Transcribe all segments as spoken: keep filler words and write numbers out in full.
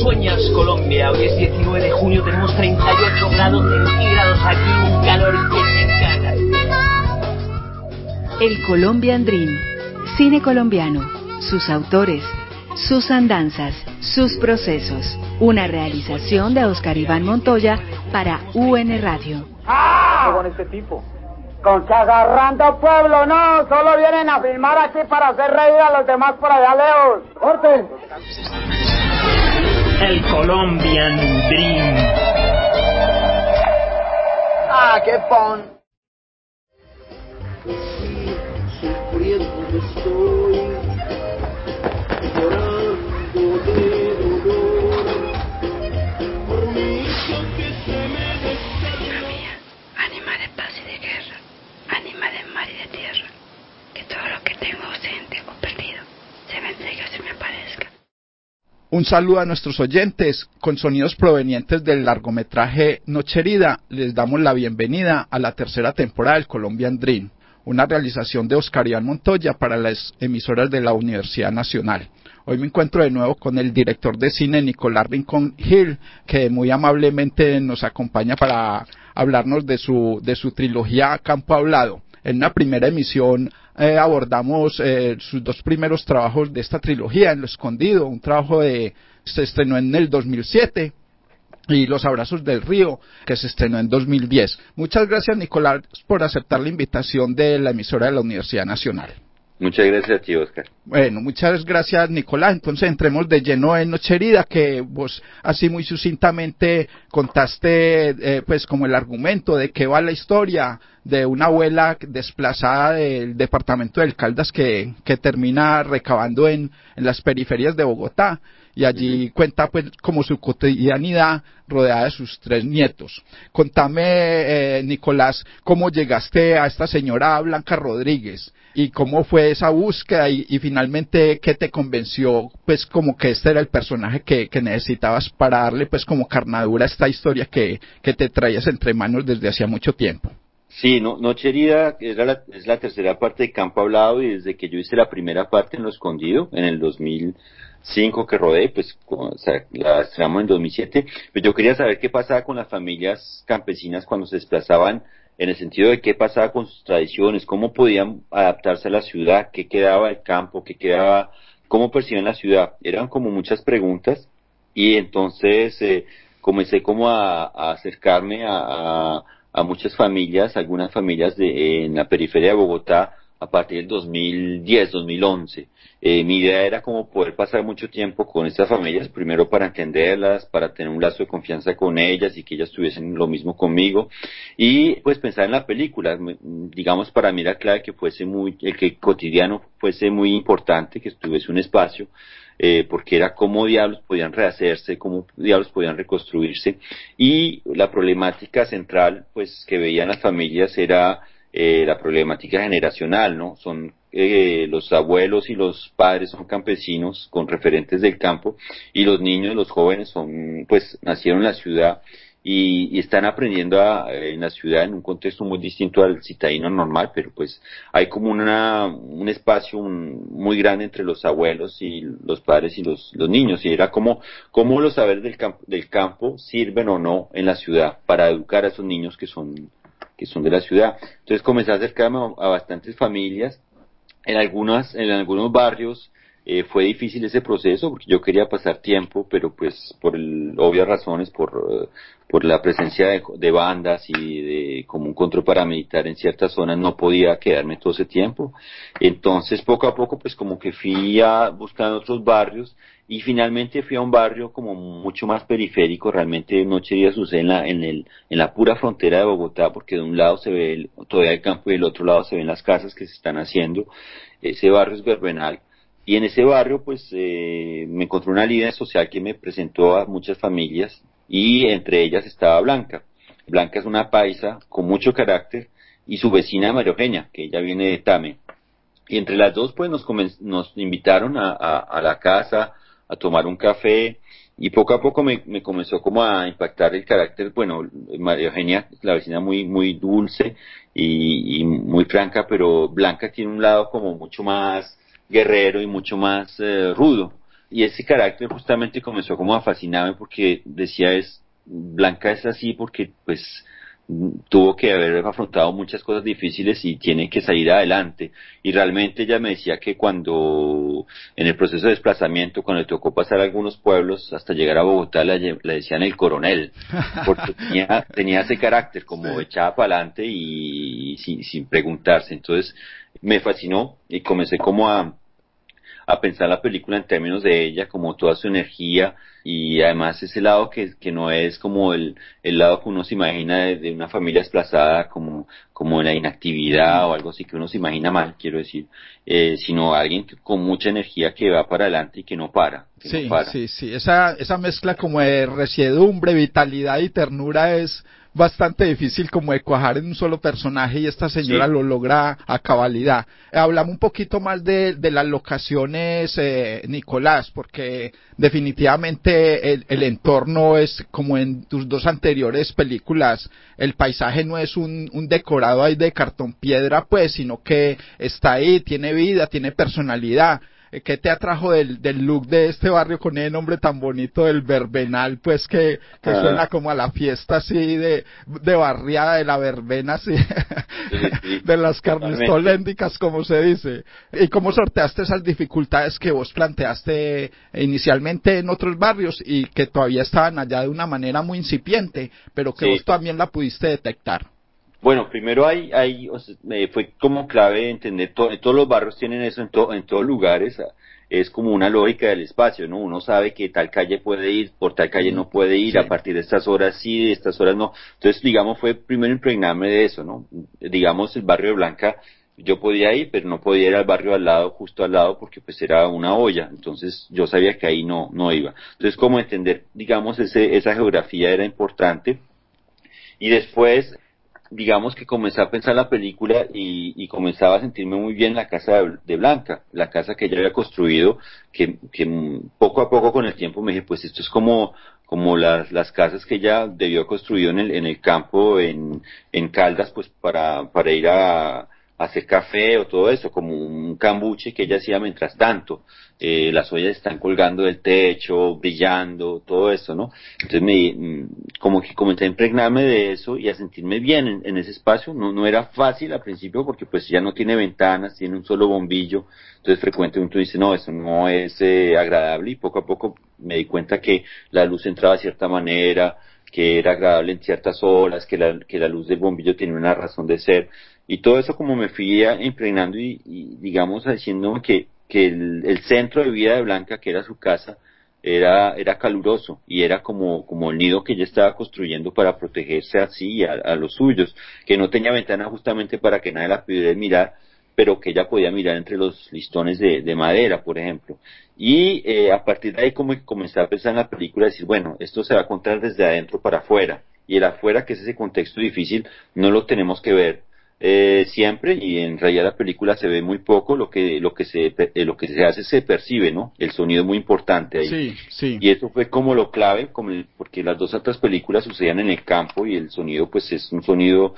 sueñas Colombia. Hoy es diecinueve de junio, tenemos treinta y ocho grados centígrados aquí, un calor que se caga. El Colombian Dream, cine colombiano, sus autores, sus andanzas, sus procesos. Una realización de Oscar Iván Montoya para U N Radio. ¡Ah! Con este tipo. Con que agarrando pueblo, no, solo vienen a filmar aquí para hacer reír a los demás por allá lejos. ¡Corten! El Colombian Dream. ¡Ah, qué pon! Sufriendo estoy, llorando de dolor, por mi hijo que se me descarga. Ánima de paz y de guerra, ánima de mar y de tierra, que todo lo que tengo ausente o perdido se me entregue o se me aparezca. Un saludo a nuestros oyentes. Con sonidos provenientes del largometraje Noche Herida, les damos la bienvenida a la tercera temporada del Colombian Dream, una realización de Oscar Iván Montoya para las emisoras de la Universidad Nacional. Hoy me encuentro de nuevo con el director de cine Nicolás Rincón Gil, que muy amablemente nos acompaña para hablarnos de su, de su trilogía Campo Hablado. En una primera emisión eh, abordamos eh, sus dos primeros trabajos de esta trilogía, En lo Escondido, un trabajo de se estrenó en el dos mil siete, y Los Abrazos del Río, que se estrenó en dos mil diez. Muchas gracias, Nicolás, por aceptar la invitación de la emisora de la Universidad Nacional. Muchas gracias a ti, Oscar. Bueno, muchas gracias, Nicolás. Entonces entremos de lleno en Noche Herida, que vos así muy sucintamente contaste eh, pues como el argumento de qué va la historia de una abuela desplazada del departamento del Caldas que, que termina recabando en, en las periferias de Bogotá, y allí uh-huh. cuenta pues como su cotidianidad rodeada de sus tres nietos. Contame, eh, Nicolás, cómo llegaste a esta señora Blanca Rodríguez y cómo fue esa búsqueda y, y finalmente qué te convenció pues como que este era el personaje que, que necesitabas para darle pues como carnadura a esta historia que, que te traías entre manos desde hacía mucho tiempo. Sí, no, Noche Herida era la, es la tercera parte de Campo Hablado, y desde que yo hice la primera parte en Lo Escondido, en el dos mil cinco que rodé, pues o sea, la estrenamos en dos mil siete, pues yo quería saber qué pasaba con las familias campesinas cuando se desplazaban, en el sentido de qué pasaba con sus tradiciones, cómo podían adaptarse a la ciudad, qué quedaba del campo, qué quedaba, cómo percibían la ciudad. Eran como muchas preguntas, y entonces eh, comencé como a, a acercarme a, a a muchas familias, algunas familias de, en la periferia de Bogotá a partir del dos mil diez, dos mil once. Eh, mi idea era como poder pasar mucho tiempo con estas familias, primero para entenderlas, para tener un lazo de confianza con ellas y que ellas tuviesen lo mismo conmigo, y pues pensar en la película. Digamos, para mí era clave que fuese muy, el que cotidiano fuese muy importante, que tuviese un espacio, Eh, porque era cómo diablos podían rehacerse, cómo diablos podían reconstruirse, y la problemática central pues que veían las familias era eh, la problemática generacional, ¿no? Son eh, los abuelos y los padres son campesinos con referentes del campo, y los niños, los jóvenes son pues nacieron en la ciudad y, y están aprendiendo a, en la ciudad en un contexto muy distinto al citadino normal, pero pues hay como una un espacio un, muy grande entre los abuelos y los padres y los, los niños, y era como cómo los saberes del campo, del campo sirven o no en la ciudad para educar a esos niños que son que son de la ciudad. Entonces comencé a acercarme a, a bastantes familias. En algunas en algunos barrios Eh, fue difícil ese proceso porque yo quería pasar tiempo, pero pues por el, obvias razones, por, uh, por la presencia de, de bandas y de como un control paramilitar en ciertas zonas, no podía quedarme todo ese tiempo. Entonces poco a poco pues como que fui a buscar otros barrios, y finalmente fui a un barrio como mucho más periférico. Realmente Noche Herida sucede en la, en el, en la pura frontera de Bogotá, porque de un lado se ve el, todavía el campo y del otro lado se ven las casas que se están haciendo. Ese barrio es Verbenal. Y en ese barrio, pues, eh, me encontré una líder social que me presentó a muchas familias, y entre ellas estaba Blanca. Blanca es una paisa con mucho carácter, y su vecina María Eugenia, que ella viene de Tame. Y entre las dos, pues, nos, comen- nos invitaron a, a, a la casa a tomar un café, y poco a poco me, me comenzó como a impactar el carácter. Bueno, María Eugenia, la vecina muy, muy dulce y, y muy franca, pero Blanca tiene un lado como mucho más guerrero y mucho más eh, rudo. y ese carácter justamente comenzó como a fascinarme porque decía es, Blanca es así porque pues tuvo que haber afrontado muchas cosas difíciles y tiene que salir adelante. Y realmente ella me decía que cuando, en el proceso de desplazamiento, cuando le tocó pasar algunos pueblos hasta llegar a Bogotá, le, le decían el coronel, porque tenía, tenía ese carácter como sí. echada para adelante y, y sin, sin preguntarse. Entonces me fascinó y comencé como a a pensar la película en términos de ella, como toda su energía, y además ese lado que, que no es como el, el lado que uno se imagina de, de una familia desplazada, como, como la inactividad o algo así que uno se imagina mal, quiero decir, eh, sino alguien que, con mucha energía que va para adelante y que no para. Que sí, no para. sí, sí, esa, esa mezcla como de resiedumbre, vitalidad y ternura es bastante difícil como de cuajar en un solo personaje y esta señora sí. lo logra a cabalidad. Eh, hablamos un poquito más de, de las locaciones, eh, Nicolás, porque definitivamente el, el entorno es como en tus dos anteriores películas, el paisaje no es un, un decorado ahí de cartón piedra pues, sino que está ahí, tiene vida, tiene personalidad. ¿Qué te atrajo del, del look de este barrio con el nombre tan bonito del Verbenal, pues que, que ah. suena como a la fiesta así de, de barriada de la verbena, así, sí, sí, de las carnes toléndicas, como se dice? ¿Y cómo sorteaste esas dificultades que vos planteaste inicialmente en otros barrios y que todavía estaban allá de una manera muy incipiente, pero que sí. vos también la pudiste detectar? Bueno, primero hay, hay o sea, eh, fue como clave entender, to, todos los barrios tienen eso en, to, en todos lugares, es como una lógica del espacio, ¿no? Uno sabe que tal calle puede ir, por tal calle no puede ir, sí. a partir de estas horas sí, de estas horas no. Entonces, digamos, fue primero impregnarme de eso, ¿no? Digamos, el barrio de Blanca, yo podía ir, pero no podía ir al barrio al lado, justo al lado, porque pues era una olla, entonces yo sabía que ahí no, no iba. Entonces, como entender, digamos, ese, esa geografía era importante, y después, digamos que comencé a pensar la película y, y comenzaba a sentirme muy bien en la casa de, de Blanca, la casa que ella había construido, que, que poco a poco con el tiempo me dije, pues esto es como, como las, las casas que ella debió haber construido en el, en el campo, en, en Caldas, pues para, para ir a, a hacer café o todo eso, como un cambuche que ella hacía mientras tanto. Eh, las ollas están colgando del techo, brillando, todo eso, ¿no? Entonces me, como que comencé a impregnarme de eso y a sentirme bien en, en ese espacio. No, no era fácil al principio porque pues ya no tiene ventanas, tiene un solo bombillo, entonces frecuentemente uno dice, no, eso no es eh, agradable, y poco a poco me di cuenta que la luz entraba de cierta manera, que era agradable en ciertas horas, que la, que la luz del bombillo tenía una razón de ser, y todo eso como me fui impregnando y, y digamos diciéndome que, que el, el centro de vida de Blanca, que era su casa, era, era caluroso y era como, como el nido que ella estaba construyendo para protegerse así a, a los suyos, que no tenía ventana justamente para que nadie la pudiera mirar, pero que ella podía mirar entre los listones de, de madera, por ejemplo. Y eh, a partir de ahí como que comencé a pensar en la película, decir, bueno, esto se va a contar desde adentro para afuera, y el afuera, que es ese contexto difícil, no lo tenemos que ver eh, siempre, y en realidad la película se ve muy poco, lo que lo que se eh, lo que se hace se percibe, ¿no? El sonido es muy importante ahí. Sí, sí. Y eso fue como lo clave, como el, porque las dos otras películas sucedían en el campo y el sonido pues es un sonido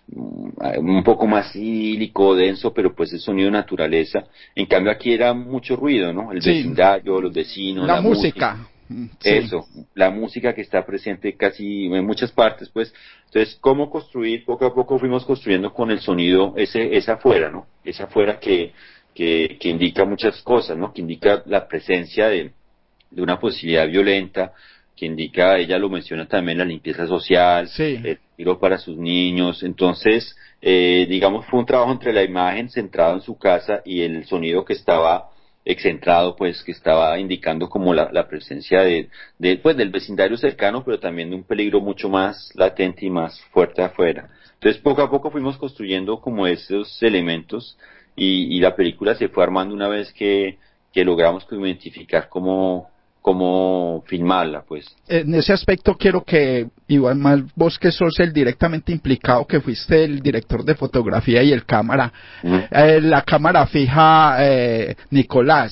un poco más ílico, denso, pero pues es sonido de naturaleza. En cambio aquí era mucho ruido, ¿no? El sí. vecindario, los vecinos, la, la música. música. Sí. Eso, la música que está presente casi en muchas partes, pues. Entonces, ¿cómo construir? Poco a poco fuimos construyendo con el sonido ese, esa afuera, ¿no? Esa afuera que, que, que indica muchas cosas, ¿no? Que indica la presencia de, de una posibilidad violenta, que indica, ella lo menciona también, la limpieza social, sí. el tiro para sus niños. Entonces, eh, digamos, fue un trabajo entre la imagen centrada en su casa y el sonido que estaba excentrado, pues, que estaba indicando como la, la presencia de, de, pues, del vecindario cercano, pero también de un peligro mucho más latente y más fuerte afuera. Entonces, poco a poco fuimos construyendo como esos elementos y, y la película se fue armando una vez que, que logramos identificar cómo, cómo filmarla, pues. En ese aspecto quiero que, igual más vos que sos el directamente implicado, que fuiste el director de fotografía y el cámara, uh-huh. eh, la cámara fija, eh, Nicolás,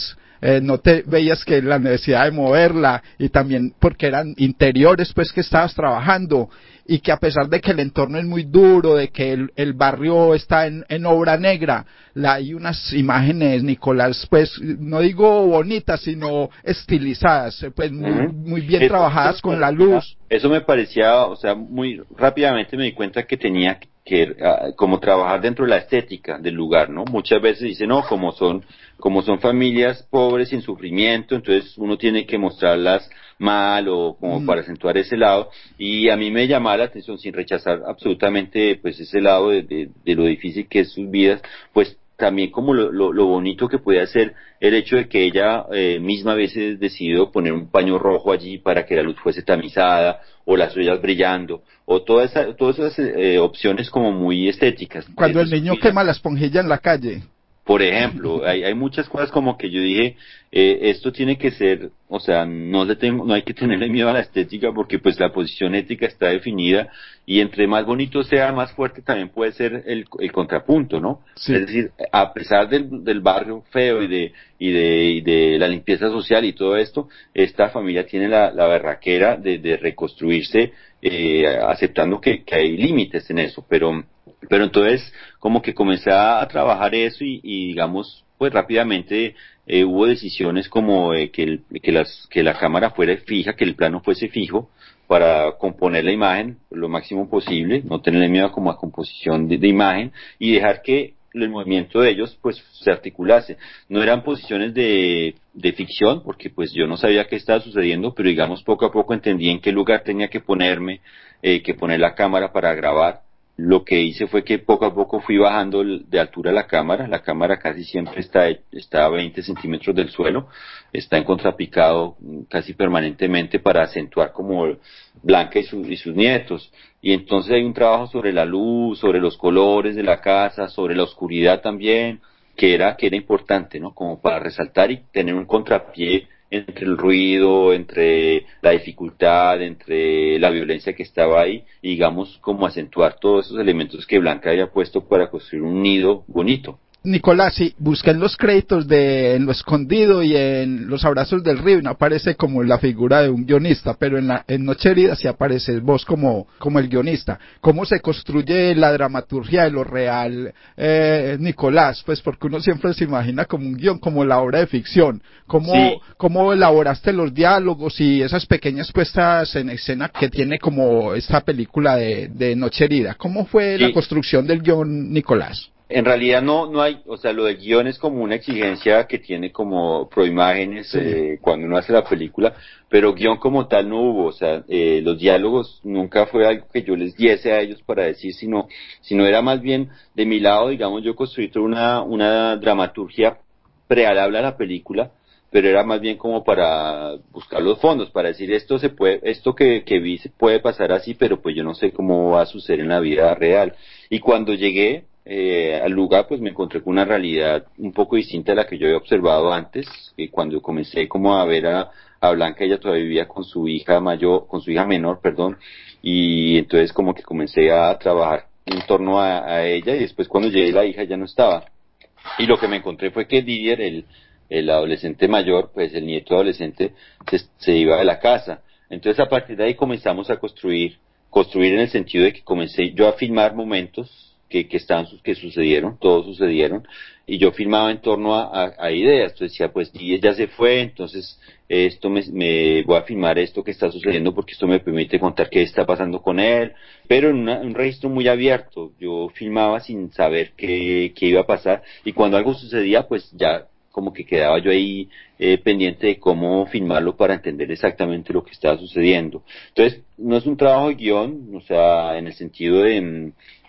eh, no te veías que la necesidad de moverla, y también porque eran interiores pues que estabas trabajando, y que a pesar de que el entorno es muy duro, de que el, el barrio está en, en obra negra, la, hay unas imágenes, Nicolás, pues no digo bonitas, sino estilizadas, pues muy, Uh-huh. muy bien Eso, trabajadas eso con me la parecía, luz. eso me parecía, o sea, muy rápidamente me di cuenta que tenía que uh, como trabajar dentro de la estética del lugar, ¿no? Muchas veces dicen, no, como son, como son familias pobres sin sufrimiento, entonces uno tiene que mostrarlas mal o como Mm. para acentuar ese lado, y a mí me llamaba la atención, sin rechazar absolutamente pues ese lado de, de, de lo difícil que es sus vidas, pues también como lo, lo, lo bonito que puede ser el hecho de que ella eh, misma a veces decidió poner un paño rojo allí para que la luz fuese tamizada, o las ollas brillando, o toda esa, todas esas eh, opciones como muy estéticas. Cuando Desde el su niño vida, quema la esponjilla en la calle. por ejemplo, hay, hay muchas cosas como que yo dije, eh, esto tiene que ser, o sea, no le tengo, no hay que tenerle miedo a la estética porque pues la posición ética está definida, y entre más bonito sea, más fuerte también puede ser el, el contrapunto, ¿no? Sí. Es decir, a pesar del, del barrio feo y de, y de, y de la limpieza social y todo esto, esta familia tiene la, la berraquera de, de reconstruirse, eh, aceptando que, que hay límites en eso, pero pero entonces como que comencé a trabajar eso, y, y digamos pues rápidamente eh, hubo decisiones como eh, que, el, que, las, que la cámara fuera fija, que el plano fuese fijo para componer la imagen lo máximo posible, no tenerle miedo como a composición de, de imagen, y dejar que el movimiento de ellos pues se articulase. No eran posiciones de, de ficción, porque pues yo no sabía qué estaba sucediendo, pero digamos poco a poco entendí en qué lugar tenía que ponerme, eh, que poner la cámara para grabar. Lo que hice fue que poco a poco fui bajando de altura la cámara. La cámara casi siempre está, está a veinte centímetros del suelo, está en contrapicado casi permanentemente para acentuar como Blanca y, su, y sus nietos. Y entonces hay un trabajo sobre la luz, sobre los colores de la casa, sobre la oscuridad también, que era, que era importante, ¿no? Como para resaltar y tener un contrapié entre el ruido, entre la dificultad, entre la violencia que estaba ahí, y digamos como acentuar todos esos elementos que Blanca había puesto para construir un nido bonito. Nicolás, sí, busqué en los créditos de En lo escondido y en Los abrazos del río, y no aparece como la figura de un guionista, pero en, la, en Noche Herida sí apareces vos como, como el guionista. ¿Cómo se construye la dramaturgia de lo real, eh, Nicolás? Pues porque uno siempre se imagina como un guión, como la obra de ficción. ¿Cómo, Sí. cómo elaboraste los diálogos y esas pequeñas puestas en escena que tiene como esta película de, de Noche Herida? ¿Cómo fue Sí. la construcción del guión, Nicolás? En realidad no no hay, o sea, lo del guión es como una exigencia que tiene como proimágenes Sí. eh, cuando uno hace la película, pero guión como tal no hubo, o sea, eh, los diálogos nunca fue algo que yo les diese a ellos para decir, sino, sino era más bien de mi lado, digamos, yo construí toda una, una dramaturgia prealable a la película, pero era más bien como para buscar los fondos, para decir esto se puede, esto que, que vi se puede pasar así, pero pues yo no sé cómo va a suceder en la vida real. Y cuando llegué eh, al lugar, pues me encontré con una realidad un poco distinta a la que yo había observado antes, y cuando comencé como a ver a, a Blanca, ella todavía vivía con su hija mayor, con su hija menor, perdón, y entonces como que comencé a trabajar en torno a, a ella, y después cuando llegué la hija ya no estaba. Y lo que me encontré fue que Didier, el, el adolescente mayor, pues el nieto adolescente, se, se iba de la casa. Entonces a partir de ahí comenzamos a construir, construir en el sentido de que comencé yo a filmar momentos que, que estaban, que sucedieron, todos sucedieron, y yo filmaba en torno a, a, a ideas. Entonces decía, pues Didier ya se fue, entonces esto me, me voy a filmar esto que está sucediendo porque esto me permite contar qué está pasando con él, pero en una, un registro muy abierto. Yo filmaba sin saber qué, qué iba a pasar, y cuando algo sucedía, pues ya como que quedaba yo ahí eh, pendiente de cómo filmarlo para entender exactamente lo que estaba sucediendo. Entonces, no es un trabajo de guión, o sea, en el sentido de,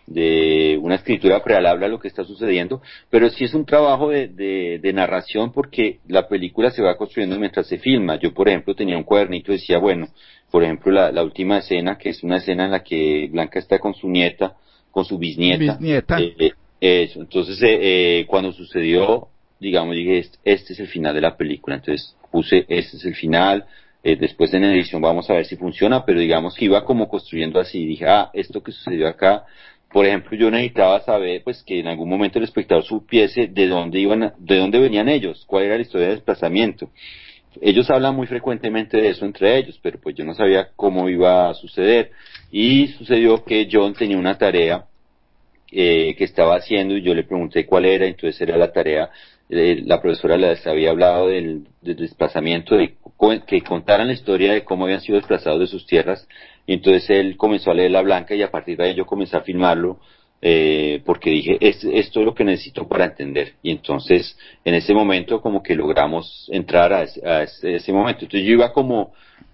de una escritura prealable a lo que está sucediendo, pero sí es un trabajo de, de, de narración, porque la película se va construyendo mientras se filma. Yo, por ejemplo, tenía un cuadernito y decía, bueno, por ejemplo, la, la última escena, que es una escena en la que Blanca está con su nieta, con su bisnieta, Bisnieta. eh, eso. Entonces, eh, eh, cuando sucedió, digamos, dije, este, este es el final de la película, entonces puse, este es el final, eh, después en edición vamos a ver si funciona, pero digamos que iba como construyendo así, dije, ah, esto que sucedió acá por ejemplo, yo necesitaba saber, pues, que en algún momento el espectador supiese de dónde iban, a- de dónde venían ellos, cuál era la historia del desplazamiento. Ellos hablan muy frecuentemente de eso entre ellos, pero pues yo no sabía cómo iba a suceder. Y sucedió que John tenía una tarea eh, que estaba haciendo y yo le pregunté cuál era, entonces era la tarea, eh, la profesora les había hablado del, del desplazamiento, de co- que contaran la historia de cómo habían sido desplazados de sus tierras, y entonces él comenzó a leer la blanca y a partir de ahí yo comencé a filmarlo, eh, porque dije, es, esto es lo que necesito para entender, y entonces en ese momento como que logramos entrar a ese, a ese, ese momento, entonces yo iba como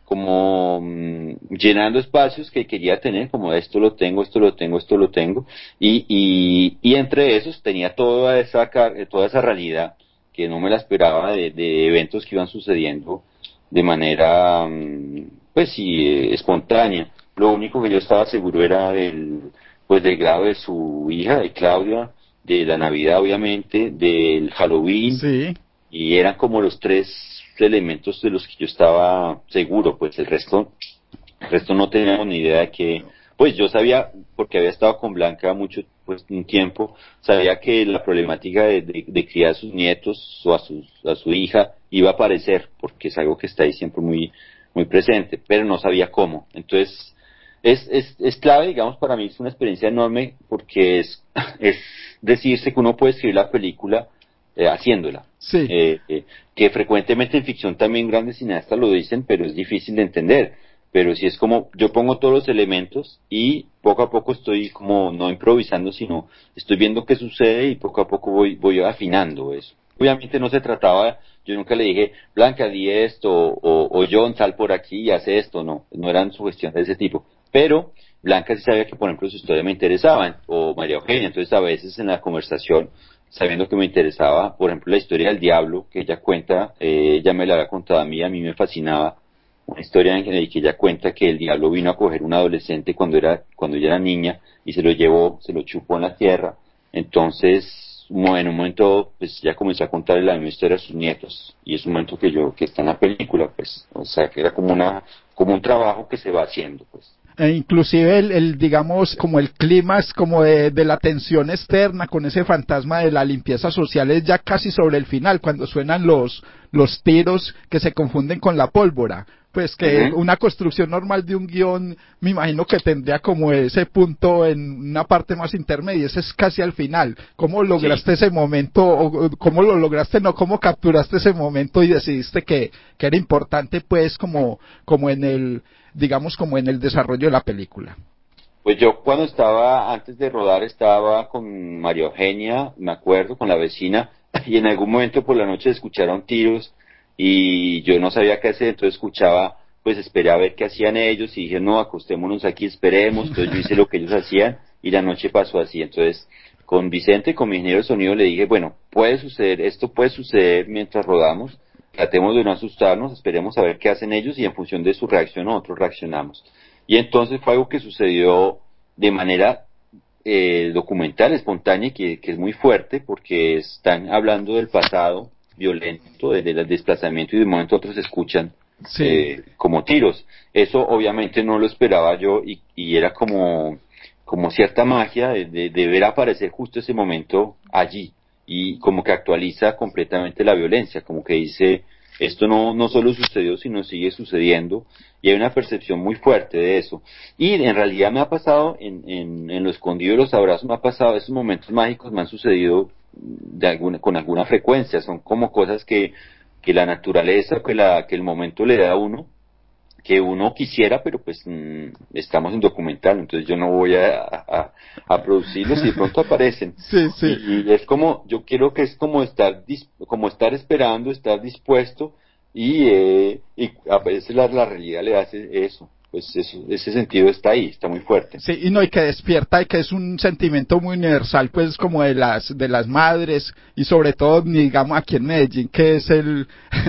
como mm, llenando espacios que quería tener, como esto lo tengo, esto lo tengo, esto lo tengo, y, y, y entre esos tenía toda esa, car- toda esa realidad que no me la esperaba de, de eventos que iban sucediendo de manera, mm, pues sí, eh, espontánea. Lo único que yo estaba seguro era del, pues del grado de su hija, de Claudia, de la Navidad obviamente, del Halloween, Sí. y eran como los tres elementos de los que yo estaba seguro, pues el resto, el resto no teníamos ni idea de que, pues yo sabía, porque había estado con Blanca mucho, pues un tiempo, sabía que la problemática de, de, de criar a sus nietos o a, sus, a su hija iba a aparecer, porque es algo que está ahí siempre muy, muy presente, pero no sabía cómo. Entonces, es, es, es clave, digamos, para mí es una experiencia enorme, porque es, es decirse que uno puede escribir la película eh, haciéndola. Sí. Eh, eh, que frecuentemente en ficción también grandes cineastas lo dicen, pero es difícil de entender. Pero si es como, yo pongo todos los elementos y poco a poco estoy como no improvisando, sino estoy viendo qué sucede y poco a poco voy, voy afinando eso. Obviamente no se trataba, yo nunca le dije, Blanca, di esto, o, o John, sal por aquí y hace esto, no, no eran sugestiones de ese tipo. Pero Blanca sí sabía que, por ejemplo, su historia me interesaba, o María Eugenia, entonces a veces en la conversación, sabiendo que me interesaba, por ejemplo, la historia del diablo que ella cuenta, eh, ella me la había contado a mí, a mí me fascinaba, una historia en la que ella cuenta que el diablo vino a coger un adolescente cuando era, cuando ella era niña, y se lo llevó, se lo chupó en la tierra. Entonces, bueno, en un momento, pues ya comenzó a contarle la misma historia a sus nietos, y es un momento que yo, que está en la película, pues, o sea, que era como una, como un trabajo que se va haciendo, pues. E inclusive el, el, digamos, como el clima es como de, de la tensión externa con ese fantasma de la limpieza social es ya casi sobre el final, cuando suenan los, los tiros que se confunden con la pólvora. Pues que Uh-huh. una construcción normal de un guión, me imagino que tendría como ese punto en una parte más intermedia, ese es casi al final. ¿Cómo lograste Sí. ese momento, o cómo lo lograste, no, cómo capturaste ese momento y decidiste que, que era importante, pues, como, como en el, digamos, como en el desarrollo de la película? Pues yo cuando estaba, antes de rodar, estaba con María Eugenia, me acuerdo, con la vecina, y en algún momento por la noche escucharon tiros y yo no sabía qué hacer, entonces escuchaba, pues esperé a ver qué hacían ellos y dije, no, acostémonos aquí, esperemos, entonces yo hice lo que ellos hacían y la noche pasó así, entonces con Vicente, con mi ingeniero de sonido, le dije, bueno, puede suceder, esto puede suceder mientras rodamos, tratemos de no asustarnos, esperemos a ver qué hacen ellos y en función de su reacción nosotros reaccionamos. Y entonces fue algo que sucedió de manera eh, documental, espontánea, que, que es muy fuerte porque están hablando del pasado violento, de- del desplazamiento y de momento otros escuchan Sí. eh, como tiros. Eso obviamente no lo esperaba yo y, y era como, como cierta magia de, de, de ver aparecer justo ese momento allí y como que actualiza completamente la violencia, como que dice, esto no, no solo sucedió, sino sigue sucediendo y hay una percepción muy fuerte de eso. Y en realidad me ha pasado, en, en, en lo escondido de los abrazos, me ha pasado, esos momentos mágicos me han sucedido de alguna, con alguna frecuencia, son como cosas que, que la naturaleza, que, la, que el momento le da a uno, que uno quisiera, pero pues mmm, estamos en documental, entonces yo no voy a, a, a producirlos y de pronto aparecen. Sí, sí. Y es como, yo quiero que es como estar, dis, como estar esperando, estar dispuesto y, eh, y a veces la, la realidad le hace eso. Pues eso, ese sentido está ahí, está muy fuerte. Sí, y no, y que despierta y que es un sentimiento muy universal, pues como de las de las madres y sobre todo, digamos, aquí en Medellín, que es el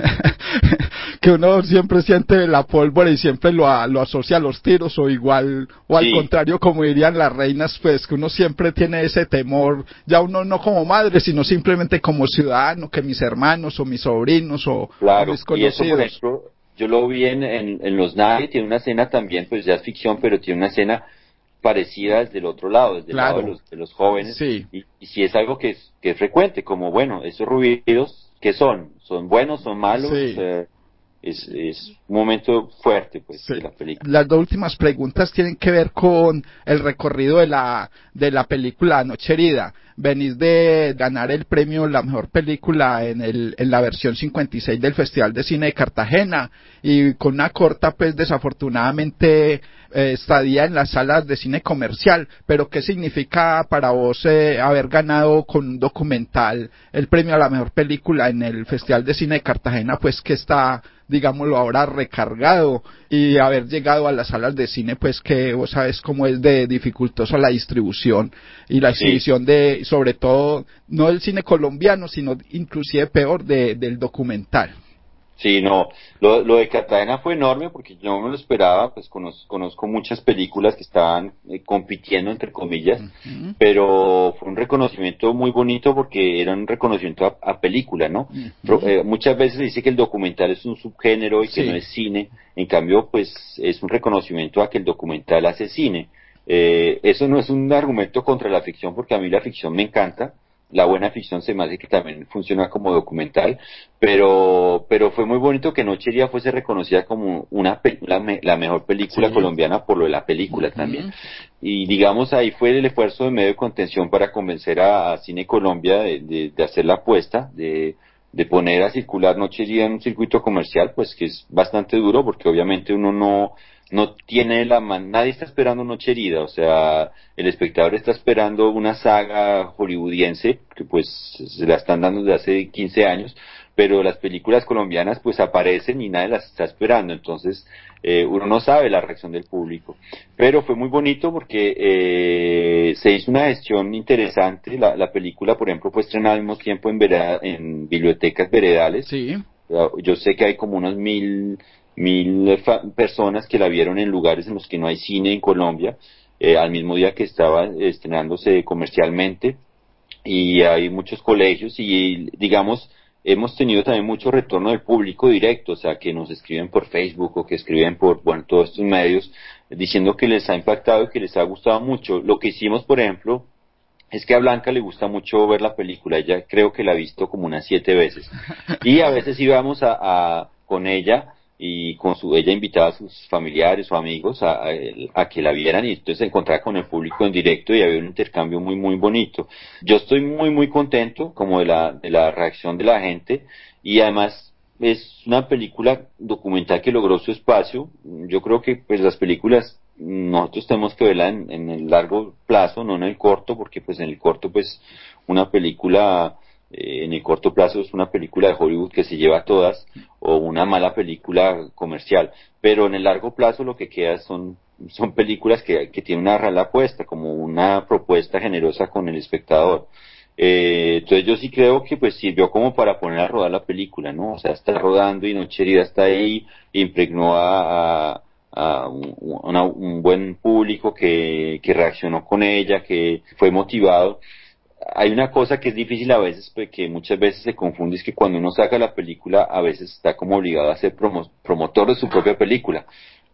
que uno siempre siente la pólvora y siempre lo, a, lo asocia a los tiros o igual, o al Sí, contrario, como dirían las reinas, pues que uno siempre tiene ese temor, ya uno no como madre, sino simplemente como ciudadano, que mis hermanos o mis sobrinos o, o claro. mis Y eso, por conocidos. ejemplo, yo lo vi en, en, en Los Nadie, tiene una escena también, pues ya es ficción, pero tiene una escena parecida desde el otro lado, desde Claro. el lado de los, de los jóvenes, Sí. y, y si es algo que es, que es frecuente, como bueno, esos ruidos, ¿qué son? ¿Son buenos, son malos? Sí. O sea, es, es un momento fuerte, pues, Sí. de la película. Las dos últimas preguntas tienen que ver con el recorrido de la de la película Noche Herida. Venís de ganar el premio la mejor película en el en la versión cincuenta y seis del Festival de Cine de Cartagena, y con una corta, pues desafortunadamente, eh, estadía en las salas de cine comercial. Pero ¿qué significa para vos eh, haber ganado con un documental el premio a la mejor película en el Festival de Cine de Cartagena, pues que está, digámoslo ahora, recargado, y haber llegado a las salas de cine, pues que vos sabes cómo es de dificultosa la distribución y la Sí. exhibición de, sobre todo, no del cine colombiano, sino inclusive peor, de, del documental? Sí, no, lo, lo de Cartagena fue enorme porque yo no me lo esperaba, pues conozco, conozco muchas películas que estaban eh, compitiendo, entre comillas, Ujú. pero fue un reconocimiento muy bonito porque era un reconocimiento a, a película, ¿no? Ujú. Pro- eh, muchas veces se dice que el documental es un subgénero y que Sí. no es cine, en cambio, pues es un reconocimiento a que el documental hace cine. Eh, eso no es un argumento contra la ficción, porque a mí la ficción me encanta. La buena ficción se me hace que también funciona como documental, pero pero fue muy bonito que Noche Herida fuese reconocida como una pe- la, me- la mejor película Sí. colombiana por lo de la película Ujú. también. Y digamos, ahí fue el esfuerzo de medio de contención para convencer a, a Cine Colombia de, de, de hacer la apuesta, de, de poner a circular Noche Herida en un circuito comercial, pues que es bastante duro porque obviamente uno no no tiene la man, nadie está esperando Noche Herida, o sea, el espectador está esperando una saga hollywoodiense que pues se la están dando desde hace quince años, pero las películas colombianas pues aparecen y nadie las está esperando, entonces eh, uno no sabe la reacción del público. Pero fue muy bonito porque eh, se hizo una gestión interesante, la, la película por ejemplo fue estrenada al mismo tiempo en, vereda, en bibliotecas veredales. Sí. Yo sé que hay como unos mil mil fa- personas que la vieron en lugares en los que no hay cine en Colombia, eh, al mismo día que estaba estrenándose comercialmente, y hay muchos colegios y digamos hemos tenido también mucho retorno del público directo, o sea que nos escriben por Facebook o que escriben por bueno todos estos medios diciendo que les ha impactado y que les ha gustado mucho. Lo que hicimos, por ejemplo, es que a Blanca le gusta mucho ver la película, ella creo que la ha visto como unas siete veces. Y a veces íbamos a, a con ella y con su, ella invitaba a sus familiares o amigos a, a, a que la vieran y entonces se encontraba con el público en directo y había un intercambio muy muy bonito. Yo estoy muy muy contento como de la, de la reacción de la gente, y además es una película documental que logró su espacio. Yo creo que pues las películas nosotros tenemos que verla en, en el largo plazo, no en el corto, porque pues en el corto pues una película eh, en el corto plazo es una película de Hollywood que se lleva todas, o una mala película comercial, pero en el largo plazo lo que queda son son películas que, que tienen una real apuesta, como una propuesta generosa con el espectador. Eh, entonces yo sí creo que pues sirvió como para poner a rodar la película, ¿no? O sea, está rodando y Noche Herida está ahí, impregnó a, a, a un, una, un buen público que, que reaccionó con ella, que fue motivado. Hay una cosa que es difícil a veces, pues, que muchas veces se confunde, es que cuando uno saca la película a veces está como obligado a ser promo, promotor de su propia película.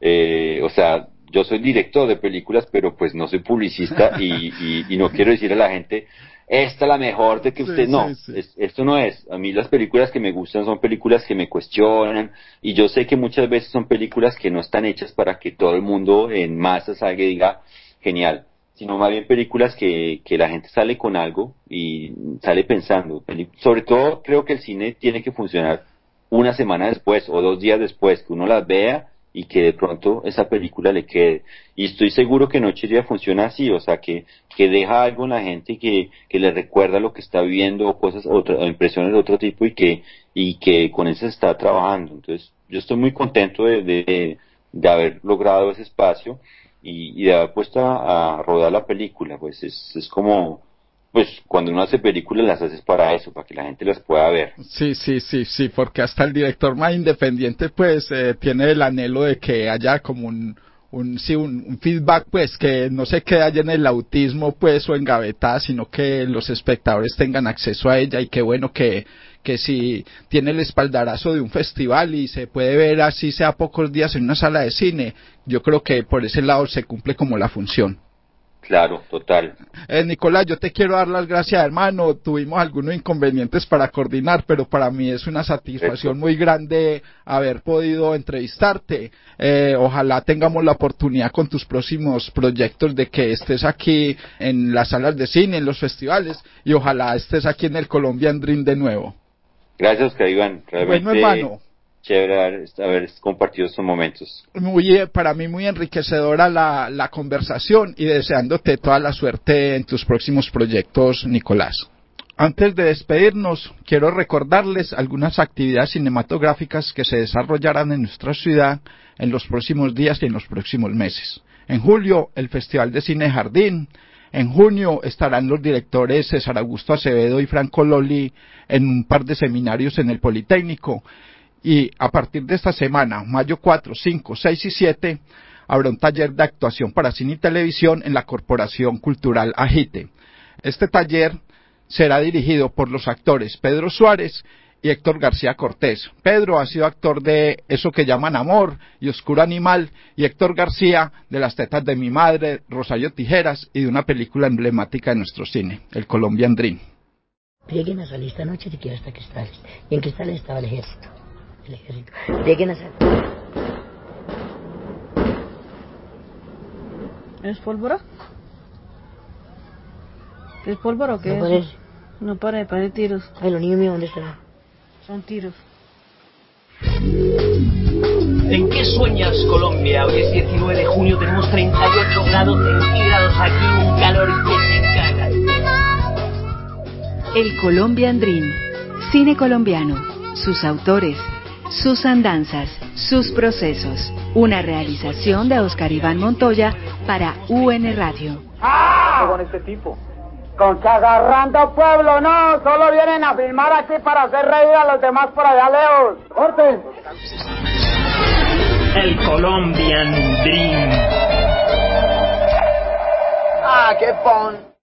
Eh, o sea, yo soy director de películas, pero pues no soy publicista y, y, y no quiero decir a la gente, esta es la mejor de que Sí, usted, no, sí, sí. es, esto no es. A mí las películas que me gustan son películas que me cuestionan, y yo sé que muchas veces son películas que no están hechas para que todo el mundo en masa salga y diga, genial, sino más bien películas que, que la gente sale con algo y sale pensando. Peli- Sobre todo creo que el cine tiene que funcionar una semana después o dos días después, que uno las vea y que de pronto esa película le quede. Y estoy seguro que Noche Día funciona así, o sea, que, que deja algo en la gente y que, que le recuerda lo que está viviendo, o cosas, otra, o impresiones de otro tipo, y que, y que con eso se está trabajando. Entonces, yo estoy muy contento de, de, de haber logrado ese espacio y, y de haber puesto a, a rodar la película. Pues es, es como, pues cuando uno hace películas las haces para eso, para que la gente las pueda ver. Sí, sí, sí, sí, porque hasta el director más independiente pues eh, tiene el anhelo de que haya como un, un sí, un, un feedback, pues que no se quede allá en el autismo pues o engavetada, sino que los espectadores tengan acceso a ella. Y qué bueno que que si tiene el espaldarazo de un festival y se puede ver así sea pocos días en una sala de cine, yo creo que por ese lado se cumple como la función. Claro, total. Eh, Nicolás, yo te quiero dar las gracias, hermano. Tuvimos algunos inconvenientes para coordinar, pero para mí es una satisfacción Perfecto. muy grande haber podido entrevistarte. Eh, ojalá tengamos la oportunidad con tus próximos proyectos de que estés aquí en las salas de cine, en los festivales, y ojalá estés aquí en el Colombian Dream de nuevo. Gracias, Oscar Iván. Realmente Bueno, hermano, chévere haber, haber compartido estos momentos. muy, eh, para mí muy enriquecedora la, la conversación y deseándote toda la suerte en tus próximos proyectos, Nicolás. Antes de despedirnos, quiero recordarles algunas actividades cinematográficas que se desarrollarán en nuestra ciudad en los próximos días y en los próximos meses. En julio, el Festival de Cine Jardín. En junio estarán los directores César Augusto Acevedo y Franco Loli en un par de seminarios en el Politécnico. Y a partir de esta semana, mayo cuatro, cinco, seis y siete, habrá un taller de actuación para cine y televisión en la Corporación Cultural Agite. Este taller será dirigido por los actores Pedro Suárez y Héctor García Cortés. Pedro ha sido actor de Eso que llaman amor y Oscuro Animal, y Héctor García de Las tetas de mi madre, Rosario Tijeras, y de una película emblemática de nuestro cine, el Colombian Dream. Lleguen a salir esta noche, te quiero hasta Cristales. Y en Cristales estaba el ejército. El ejército. Lleguen a salir. ¿Es pólvora? ¿Es pólvora o qué No es? parece. No parece, parece tiros. Ay, los niños míos, ¿dónde están? Son tiros. ¿En qué sueñas, Colombia? Hoy es diecinueve de junio, tenemos treinta y ocho grados centígrados aquí, un calor que se caga. El Colombian Dream, cine colombiano, sus autores, sus andanzas, sus procesos. Una realización de Oscar Iván Montoya para U N Radio. ¡Ah! Con este tipo. Con que agarrando pueblo, no, solo vienen a filmar aquí para hacer reír a los demás por allá lejos. ¡Corten! El Colombian Dream. ¡Ah, qué pon!